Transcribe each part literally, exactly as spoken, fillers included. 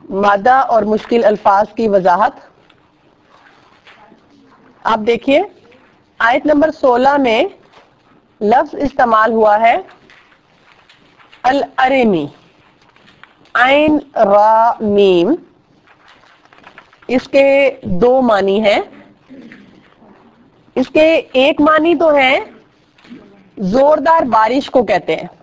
مادہ اور مشکل الفاظ کی وضاحت. آپ دیکھیے آیت نمبر سولہ میں لفظ استعمال ہوا ہے الارمی، عین را میم. اس کے دو معنی ہیں. اس کے ایک معنی تو ہے زوردار بارش کو کہتے ہیں،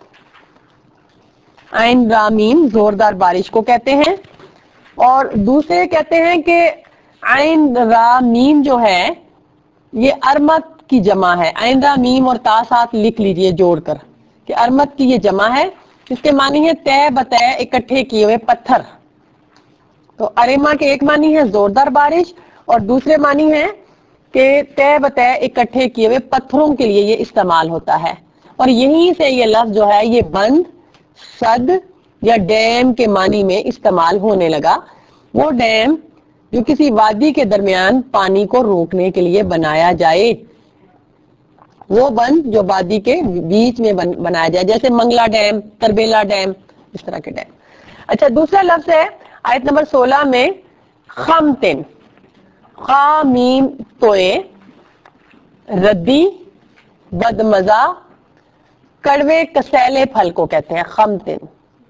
عین را میم زوردار بارش کو کہتے ہیں، اور دوسرے کہتے ہیں کہ عین را میم جو ہے یہ ارمت کی جمع ہے. عین را میم اور تا ساتھ لکھ لیجئے جوڑ کر کہ ارمت کی یہ جمع ہے. اس کے معنی ہے طے بطے اکٹھے کیے ہوئے پتھر. تو ارما کے ایک معنی ہے زوردار بارش اور دوسرے معنی ہے کہ طے بطے اکٹھے کیے ہوئے پتھروں کے لیے یہ استعمال ہوتا ہے. اور یہیں سے یہ لفظ جو ہے یہ بند، سد یا ڈیم کے معنی میں استعمال ہونے لگا. وہ ڈیم جو کسی وادی کے درمیان پانی کو روکنے کے لیے بنایا جائے، وہ بند جو وادی کے بیچ میں بنایا جائے، جیسے منگلا ڈیم، تربیلا ڈیم، اس طرح کے ڈیم. اچھا دوسرا لفظ ہے آیت نمبر سولہ میں خمتن، خا میم توئے، ردی، بدمزہ، کڑوے کسیلے پھل کو کہتے ہیں خمتن.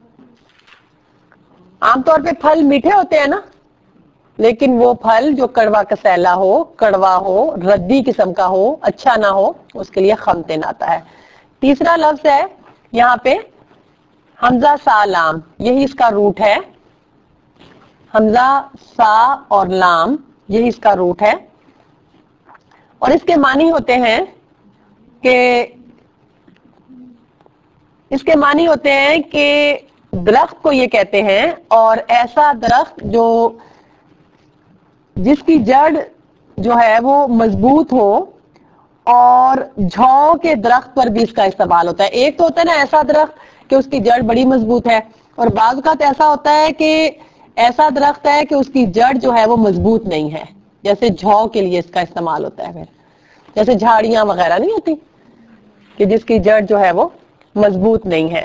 عام طور پہ پھل میٹھے ہوتے ہیں نا، لیکن وہ پھل جو کڑوا کسیلا ہو، کڑوا ہو، ردی قسم کا ہو، اچھا نہ ہو، اس کے لیے خمتن آتا ہے. تیسرا لفظ ہے یہاں پہ حمزہ سا لام، یہی اس کا روٹ ہے. حمزہ سا اور لام یہی اس کا روٹ ہے، اور اس کے معنی ہوتے ہیں کہ اس کے معنی ہوتے ہیں کہ درخت کو یہ کہتے ہیں، اور ایسا درخت جو جس کی جڑ جو ہے وہ مضبوط ہو، اور جھاؤ کے درخت پر بھی اس کا استعمال ہوتا ہے. ایک تو ہوتا ہے نا ایسا درخت کہ اس کی جڑ بڑی مضبوط ہے، اور بعض اوقات ایسا ہوتا ہے کہ ایسا درخت ہے کہ اس کی جڑ جو ہے وہ مضبوط نہیں ہے، جیسے جھاؤ کے لیے اس کا استعمال ہوتا ہے. پھر جیسے جھاڑیاں وغیرہ نہیں ہوتی کہ جس کی جڑ جو ہے وہ مضبوط نہیں ہے.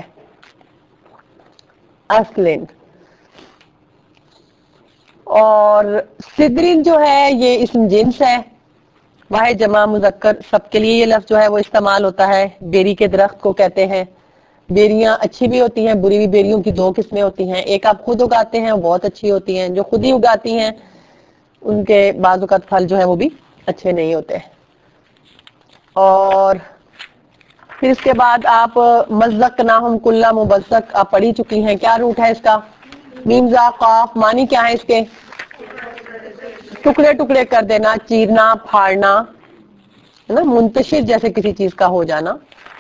اصلن. اور سدرین جو ہے یہ اسم جنس ہے، واحد جمع مذکر سب کے لیے یہ لفظ جو ہے وہ استعمال ہوتا ہے. بیری کے درخت کو کہتے ہیں. بیریاں اچھی بھی ہوتی ہیں، بری بھی. بیریوں کی دو قسمیں ہوتی ہیں، ایک آپ خود اگاتے ہیں وہ بہت اچھی ہوتی ہیں، جو خود ہی اگاتی ہیں ان کے بعض اوقات پھل جو ہے وہ بھی اچھے نہیں ہوتے. اور پھر اس کے بعد آپ مزق ناہم کلّا مبزق آپ پڑھی چکی ہیں. کیا روٹ ہے اس کا؟ میم زا قاف. معنی کیا ہے اس کے؟ ٹکڑے ٹکڑے کر دینا، چیرنا، پھاڑنا، ہے نا، منتشر جیسے کسی چیز کا ہو جانا.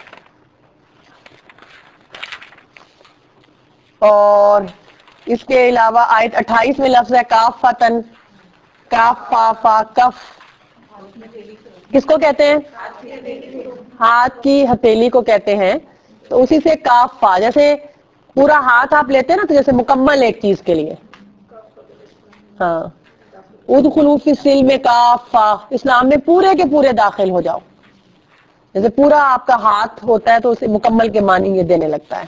اور اس کے علاوہ آیت اٹھائیس میں لفظ ہے کاف فتن، کاف فا فا کف. کس کو کہتے ہیں؟ ہاتھ کی ہتھیلی کو کہتے ہیں. تو اسی سے کاف فا، جیسے پورا ہاتھ آپ لیتے ہیں نا، تو جیسے مکمل ایک چیز کے لیے. ہاں ادخلوا فی السلم کافہ، اسلام میں پورے کے پورے داخل ہو جاؤ. جیسے پورا آپ کا ہاتھ ہوتا ہے تو اسے مکمل کے معنی یہ دینے لگتا ہے.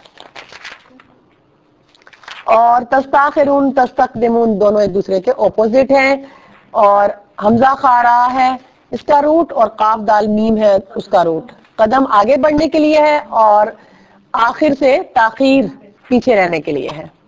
اور تستاخرون تستقدمون دونوں ایک دوسرے کے اپوزٹ ہیں، اور حمزہ خارا ہے اس کا روٹ، اور قاف دال میم ہے اس کا روٹ. قدم آگے بڑھنے کے لیے ہے، اور آخر سے تاخیر پیچھے رہنے کے لیے ہے.